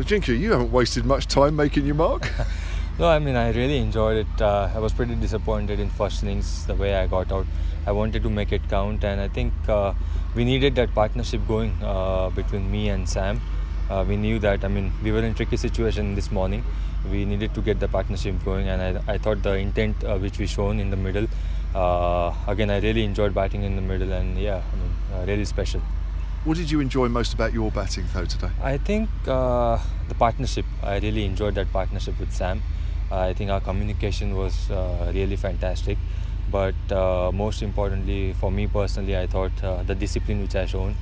Ajinkya, you haven't wasted much time making your mark. No, I mean, I really enjoyed it. I was pretty disappointed in first innings, the way I got out. I wanted to make it count, and I think we needed that partnership going between me and Sam. We knew that, I mean, we were in a tricky situation this morning. We needed to get the partnership going, and I thought the intent which we shown in the middle, again, I really enjoyed batting in the middle, and yeah, I mean, really special. What did you enjoy most about your batting though today? I think the partnership. I really enjoyed that partnership with Sam. I think our communication was really fantastic. But most importantly, for me personally, I thought the discipline which I shown.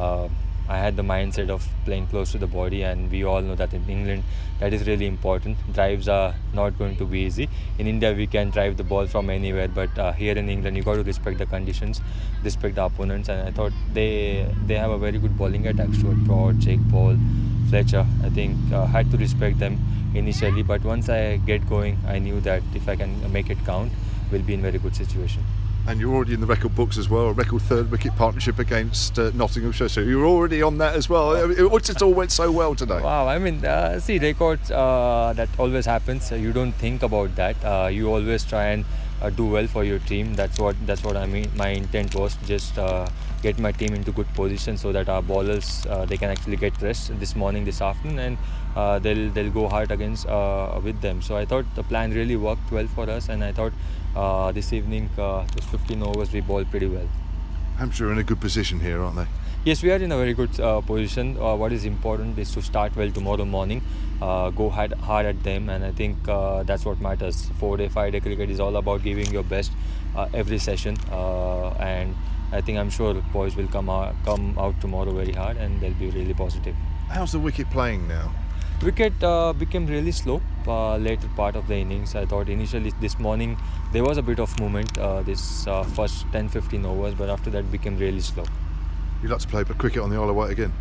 I had the mindset of playing close to the body, and we all know that in England that is really important. Drives are not going to be easy. In India we can drive the ball from anywhere, but here in England you got to respect the conditions, respect the opponents, and I thought they have a very good bowling attack. Stuart Broad, Jake Paul, Fletcher, I think had to respect them initially, but once I get going I knew that if I can make it count, we'll be in very good situation. And you're already in the record books as well, a record third wicket partnership against Nottinghamshire, so you're already on that as well. It just all went so well today. Wow, I mean, see, records, that always happens. You don't think about that. You always try and do well for your team. That's what I mean. My intent was just get my team into good position so that our bowlers they can actually get rest this morning, this afternoon, and they'll go hard against with them. So I thought the plan really worked well for us, and I thought this evening, just 15 overs, we bowled pretty well. Hampshire are in a good position here, aren't they? Yes, we are in a very good position. What is important is to start well tomorrow morning, go hard at them, and I think that's what matters. 4-day, 5-day cricket is all about giving your best every session, and I think I'm sure the boys will come out tomorrow very hard, and they'll be really positive. How's the wicket playing now? Wicket became really slow later part of the innings. I thought initially this morning there was a bit of movement this first 10-15 overs, but after that became really slow. You'd like to play cricket on the Isle of Wight again?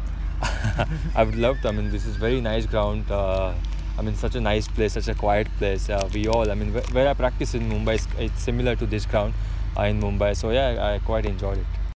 I would love to. I mean, this is very nice ground. I mean, such a nice place, such a quiet place. I mean, where I practice in Mumbai, it's similar to this ground in Mumbai. So yeah, I quite enjoyed it.